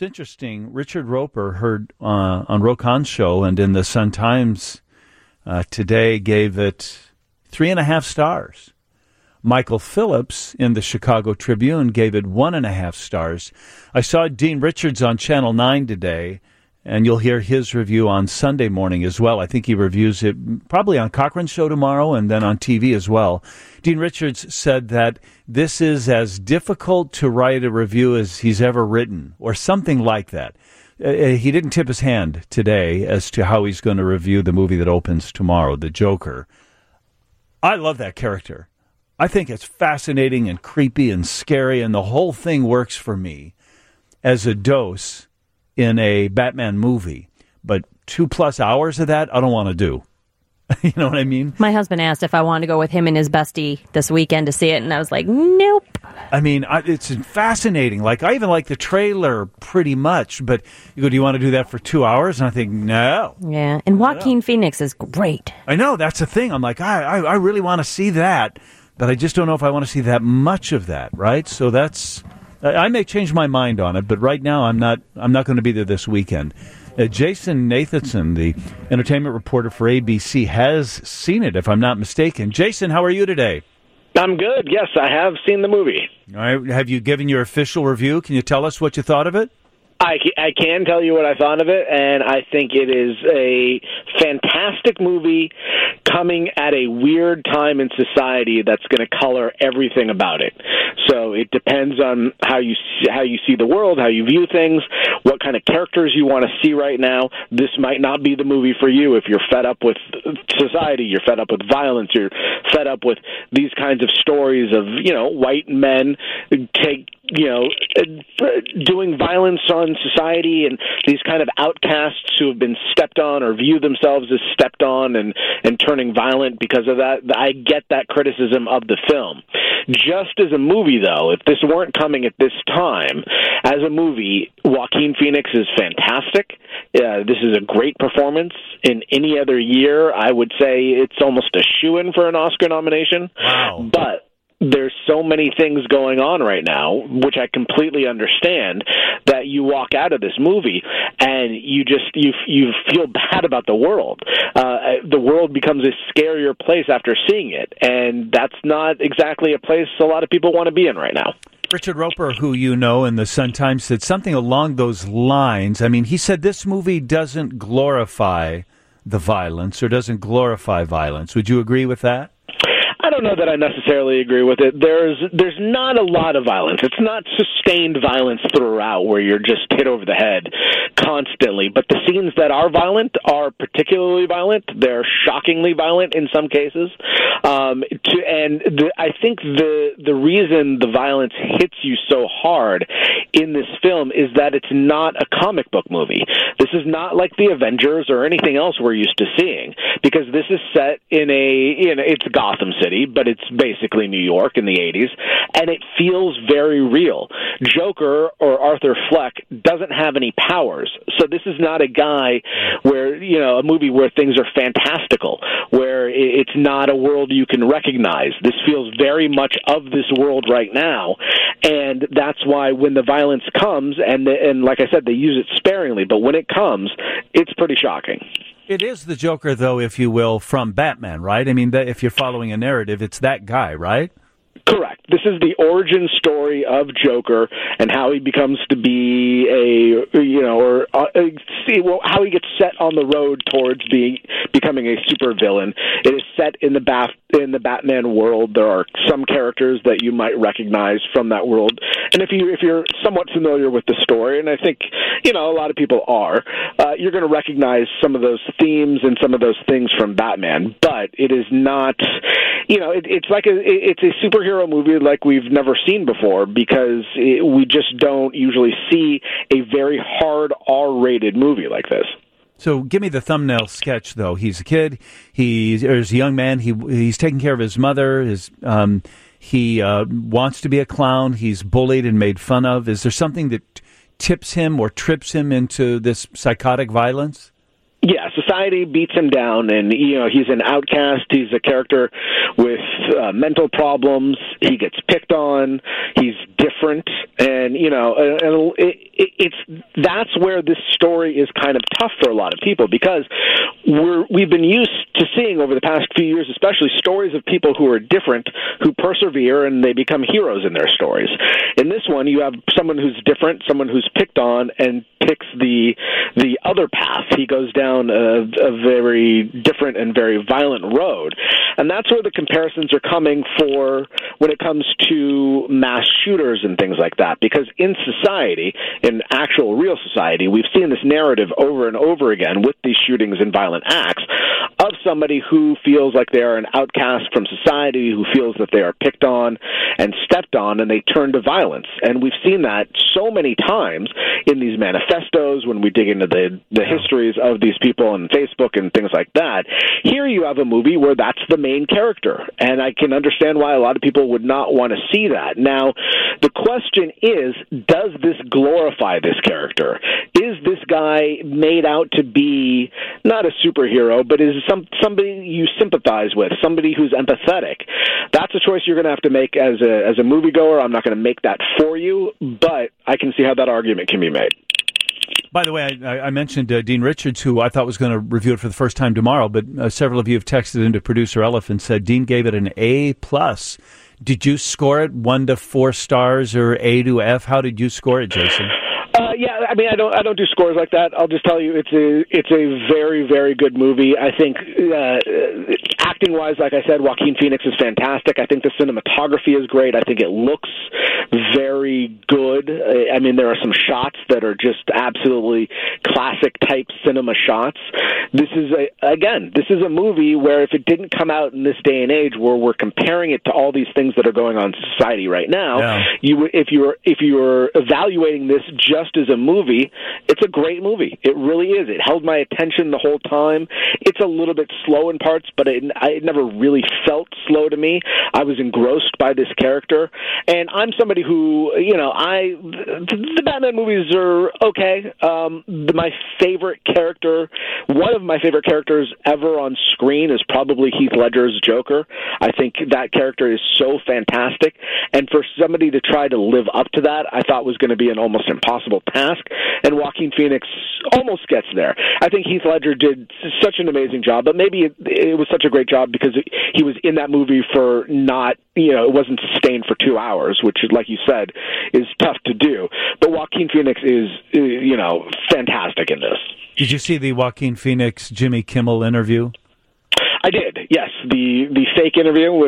interesting. Richard Roeper heard on Rokan's show and in the Sun-Times today gave it 3.5 stars. Michael Phillips in the Chicago Tribune gave it 1.5 stars. I saw Dean Richards on Channel 9 today, and you'll hear his review on Sunday morning as well. I think he reviews it probably on Cochran's show tomorrow and then on TV as well. Dean Richards said that this is as difficult to write a review as he's ever written, or something like that. He didn't tip his hand today as to how he's going to review the movie that opens tomorrow, The Joker. I love that character. I think it's fascinating and creepy and scary, and the whole thing works for me as a dose in a Batman movie. But 2+ hours of that, I don't want to do. You know what I mean? My husband asked if I wanted to go with him and his bestie this weekend to see it, and I was like, nope. I mean, it's fascinating. Like, I even like the trailer pretty much, but you go, do you want to do that for 2 hours? And I think, no. Yeah, and Joaquin Phoenix is great. I know, that's the thing. I'm like, I really want to see that, but I just don't know if I want to see that much of that, right? So I may change my mind on it, but right now I'm not going to be there this weekend. Jason Nathanson, the entertainment reporter for ABC, has seen it, if I'm not mistaken. Jason, how are you today? I'm good. Yes, I have seen the movie. All right. Have you given your official review? Can you tell us what you thought of it? I can tell you what I thought of it, and I think it is a fantastic movie coming at a weird time in society that's going to color everything about it. So it depends on how you see the world, how you view things, what kind of characters you want to see right now. This might not be the movie for you if you're fed up with society, you're fed up with violence, you're fed up with these kinds of stories of, white men doing violence on society and these kind of outcasts who have been stepped on or view themselves as stepped on and turning violent because of that. I get that criticism of the film. Just as a movie, though, if this weren't coming at this time, as a movie, Joaquin Phoenix is fantastic. This is a great performance. In any other year, I would say it's almost a shoo-in for an Oscar nomination. Wow. But there's so many things going on right now, which I completely understand, that you walk out of this movie and you feel bad about the world. The world becomes a scarier place after seeing it, and that's not exactly a place a lot of people want to be in right now. Richard Roeper, who you know in the Sun-Times, said something along those lines. I mean, he said this movie doesn't glorify the violence or doesn't glorify violence. Would you agree with that? I don't know that I necessarily agree with it. There's not a lot of violence. It's not sustained violence throughout where you're just hit over the head constantly. But the scenes that are violent are particularly violent. They're shockingly violent in some cases. I think the reason the violence hits you so hard in this film is that it's not a comic book movie. This is not like the Avengers or anything else we're used to seeing, because this is set in it's Gotham City, but it's basically New York in the 80s, and it feels very real. Joker, or Arthur Fleck, doesn't have any powers, so this is not a guy where, a movie where things are fantastical, where it's not a world you can recognize. This feels very much of this world right now, and that's why when the violence comes, and like I said, they use it sparingly, but when it comes, it's pretty shocking. It is the Joker, though, if you will, from Batman, right? I mean, if you're following a narrative, it's that guy, right? Correct. This is the origin story of Joker and how he becomes to be how he gets set on the road towards becoming a supervillain. It is set in the Batman world. There are some characters that you might recognize from that world, and if you're somewhat familiar with the story, and I think a lot of people are, you're going to recognize some of those themes and some of those things from Batman. But it is not, it's like it's a superhero movie like we've never seen before, because we just don't usually see a very hard R-rated movie like this. So give me the thumbnail sketch, though. He's a kid. He's a young man. He's taking care of his mother. He wants to be a clown. He's bullied and made fun of. Is there something that tips him or trips him into this psychotic violence? Yeah, society beats him down, and he's an outcast. He's a character with mental problems. He gets picked on. He's different, and it's that's where this story is kind of tough for a lot of people, because we've been used to seeing over the past few years, especially, stories of people who are different, who persevere, and they become heroes in their stories. In this one, you have someone who's different, someone who's picked on and picks the other path. He goes down a very different and very violent road. And that's where the comparisons are coming for when it comes to mass shooters and things like that. Because in society, in actual real society, we've seen this narrative over and over again with these shootings and violent acts of somebody who feels like they are an outcast from society, who feels that they are picked on and stepped on, and they turn to violence. And we've seen that so many times in these manifestos when we dig into the histories of these people on Facebook and things like that. Here you have a movie where that's the main character, and I can understand why a lot of people would not want to see that. Now, the question is, does this glorify this character? Is this guy made out to be not a superhero, but is somebody you sympathize with, somebody who's empathetic? That's a choice you're going to have to make as a moviegoer. I'm not going to make that for you, but I can see how that argument can be made. By the way, I mentioned Dean Richards, who I thought was going to review it for the first time tomorrow, but several of you have texted into Producer Elif and said Dean gave it an A+. Did you score it 1 to 4 stars or A to F? How did you score it, Jason? Yeah, I mean, I don't do scores like that. I'll just tell you, it's a very, very good movie. I think acting wise, like I said, Joaquin Phoenix is fantastic. I think the cinematography is great. I think it looks very good. I mean, there are some shots that are just absolutely classic type cinema shots. This is a movie where if it didn't come out in this day and age, where we're comparing it to all these things that are going on in society right now, if you're evaluating this just as a movie, it's a great movie. It really is. It held my attention the whole time. It's a little bit slow in parts, but it never really felt slow to me. I was engrossed by this character, and I'm somebody who, the Batman movies are okay. My favorite character, one of my favorite characters ever on screen, is probably Heath Ledger's Joker. I think that character is so fantastic, and for somebody to try to live up to that, I thought was going to be an almost impossible task, and Joaquin Phoenix almost gets there. I think Heath Ledger did such an amazing job, but maybe it was such a great job because he was in that movie for not, it wasn't sustained for 2 hours, which, like you said, is tough to do. But Joaquin Phoenix is, fantastic in this. Did you see the Joaquin Phoenix Jimmy Kimmel interview? I did, yes. The fake interview with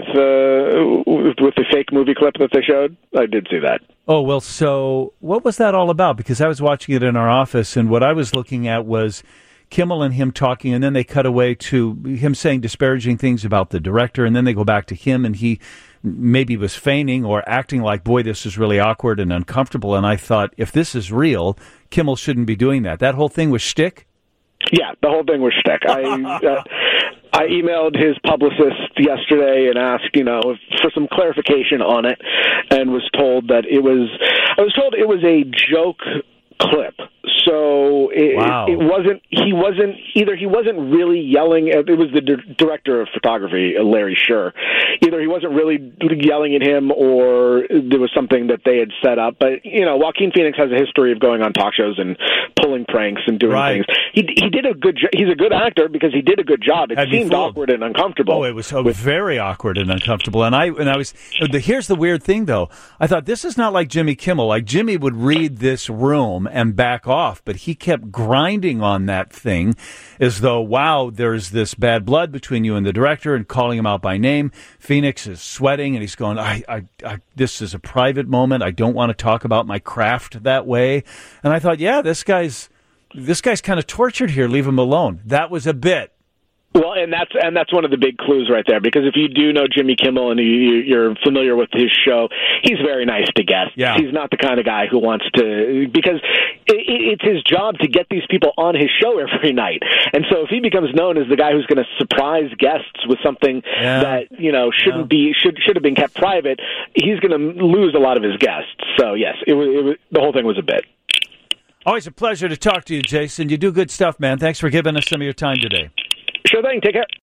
the fake movie clip that they showed. I did see that. Oh, well, so what was that all about? Because I was watching it in our office, and what I was looking at was Kimmel and him talking, and then they cut away to him saying disparaging things about the director, and then they go back to him, and he maybe was feigning or acting like, boy, this is really awkward and uncomfortable. And I thought, if this is real, Kimmel shouldn't be doing that. That whole thing was shtick? Yeah, the whole thing was shtick. I emailed his publicist yesterday and asked, for some clarification on it, and was told that it was a joke clip. So it wasn't. He wasn't really yelling. It was the director of photography, Larry Sher. Either he wasn't really yelling at him, or there was something that they had set up. But Joaquin Phoenix has a history of going on talk shows and pulling pranks and doing things. He did a good. He's a good actor because he did a good job. It seemed awkward and uncomfortable. Oh, it was very awkward and uncomfortable. And I was. Here's the weird thing, though. I thought this is not like Jimmy Kimmel. Like Jimmy would read this room and back off, but he kept grinding on that thing as though, wow, there's this bad blood between you and the director, and calling him out by name. Phoenix is sweating, and he's going, this is a private moment. I don't want to talk about my craft that way. And I thought, yeah, this guy's kind of tortured here. Leave him alone. That was a bit. Well, and that's one of the big clues right there, because if you do know Jimmy Kimmel and you're familiar with his show, he's very nice to guests. Yeah. He's not the kind of guy who wants to, because it's his job to get these people on his show every night. And so if he becomes known as the guy who's going to surprise guests with something that should have been kept private, he's going to lose a lot of his guests. So yes, it was the whole thing was a bit. Always a pleasure to talk to you, Jason. You do good stuff, man. Thanks for giving us some of your time today. Sure thing. Take care.